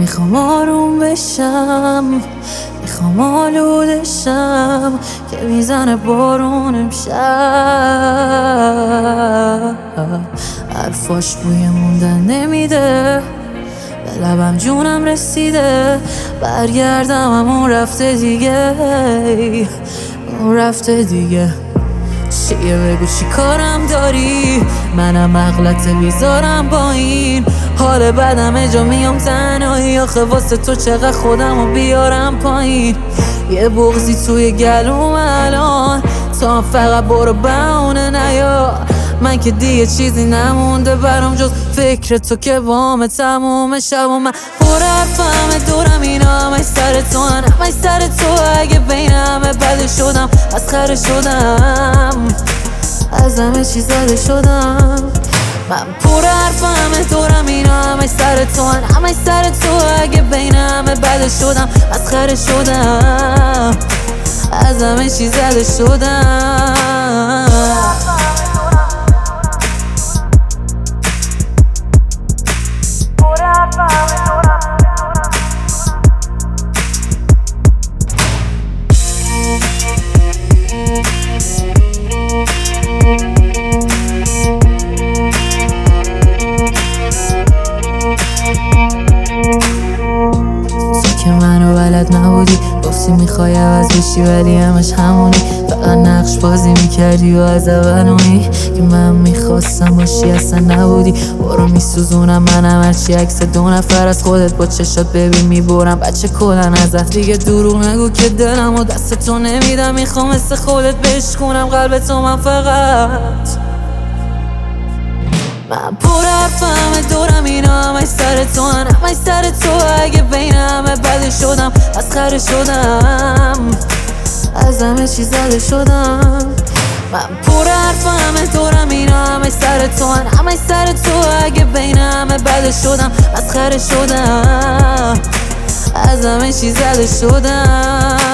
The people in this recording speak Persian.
میخوام آروم بشم، میخوام آلودشم که میزنه بارون امشب. حرفاش بوی موندن نمیده، به لبم جونم رسیده. برگردم اون رفته دیگه، اون رفته دیگه. چیه بگو چی کارم داری؟ منم مغلطه بیزارم با این حال بدم جا میام تنهایی. آخه واسه تو چقدر خودمو بیارم پایین. یه بغضی توی گلوم الان، تا فقط برو بهونه نیا. من که دیگه چیزی نمونده برام جز فکر تو که بام تموم شب. و من پر حرفم دورم اینا همش سر تو هن، همش سر تو. اگه بین همه بده شدم مسخره شدم، از همه چی زده شدم. من پر حرفم دورم اینا همش سر تو هن، همش سر تو. اگه بین همه بده شدم مسخره شدم، از همه چی زده شدم. که منو بلد نبودی، گفتی میخوای عوض بشی ولی همش همونی. فقط نقش بازی میکردی و از اولونی که من میخواستم باشی اصلا نبودی. برو میسوزونم منم هرچی عکس دو نفر از خودت با چشات ببین میبرم. بچه کلن ازت دیگه دروغ نگو که دلم و دست تو نمیدم. میخوام مثل خودت بشکونم قلب تو من فقط. من پر حرفم دورم اینا همش سر تو هن، همش سر تو. اگه بین همه بده شدم مسخره شدم، از همه چی زده شدم. من پر حرفم دورم اینا همش سر تو هن، همش سر تو. اگه بین همه بده شدم مسخره شدم، از همه چی زده شدم.